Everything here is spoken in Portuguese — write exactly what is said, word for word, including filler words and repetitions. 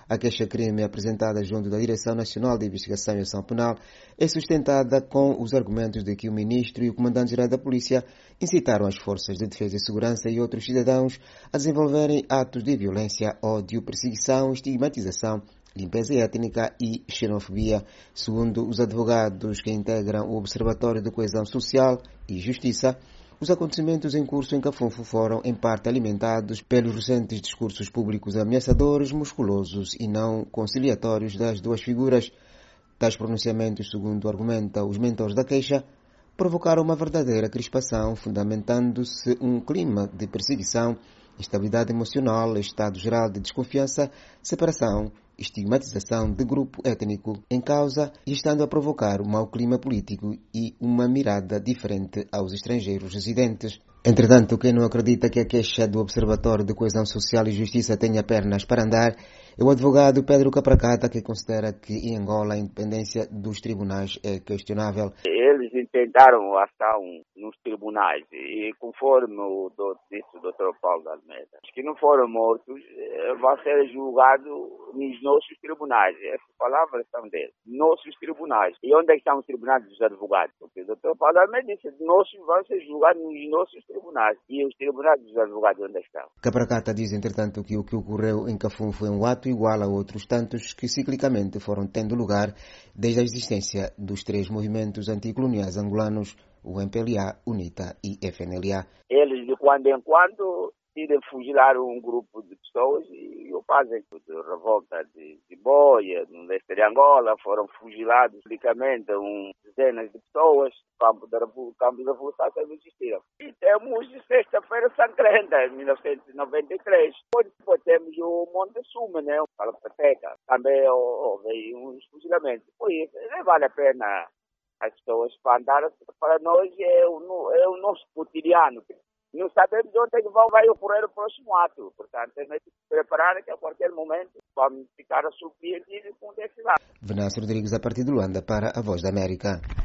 A queixa-crime apresentada junto da Direção Nacional de Investigação e Ação Penal é sustentada com os argumentos de que o Ministro e o Comandante-Geral da Polícia incitaram as forças de defesa e segurança e outros cidadãos a desenvolverem atos de violência, ódio, perseguição, estigmatização, limpeza étnica e xenofobia. Segundo os advogados que integram o Observatório de Coesão Social e Justiça, os acontecimentos em curso em Cafunfo foram, em parte, alimentados pelos recentes discursos públicos ameaçadores, musculosos e não conciliatórios das duas figuras. Tais pronunciamentos, segundo argumentam os mentores da queixa, provocaram uma verdadeira crispação, fundamentando-se um clima de perseguição, instabilidade emocional, estado geral de desconfiança, separação, estigmatização de grupo étnico em causa e estando a provocar um mau clima político e uma mirada diferente aos estrangeiros residentes. Entretanto, quem não acredita que a queixa do Observatório de Coesão Social e Justiça tenha pernas para andar é o advogado Pedro Capracata, que considera que em Angola a independência dos tribunais é questionável. Eles intentaram a ação nos tribunais e, conforme o doutor, disse o doutor Paulo de Almeida, os que não foram mortos vão ser julgados nos nossos tribunais. Essas palavras são deles. Nossos tribunais. E onde é que estão os tribunais dos advogados? Porque o doutor Paulo de Almeida disse que nossos vão ser julgados nos nossos tribunais. E os tribunais dos advogados onde estão? Capracata diz, entretanto, que o que ocorreu em Cafum foi um ato igual a outros tantos que ciclicamente foram tendo lugar desde a existência dos três movimentos anticoloniais angolanos, o M P L A, UNITA e F N L A. Eles, de quando em quando, decidem fuzilar um grupo de pessoas e o fazem. De revolta de, de Boia, no leste de Angola, foram fuzilados publicamente um, dezenas de pessoas. O campo da, o campo da Revolução sempre existiram. E temos Sexta-feira Sangrenta, em mil novecentos e noventa e três. Depois, depois temos o Monte Suma, né? O Palapateca. Também houve uns fuzilamentos. Por isso, não vale a pena as pessoas espantarem. Para nós é o, é o nosso cotidiano. Não sabemos onde é que vai ocorrer o próximo ato. Portanto, temos que se preparar que a qualquer momento vamos ficar surpreendidos com esse lado. Venâncio Rodrigues, a partir de Luanda, para a Voz da América.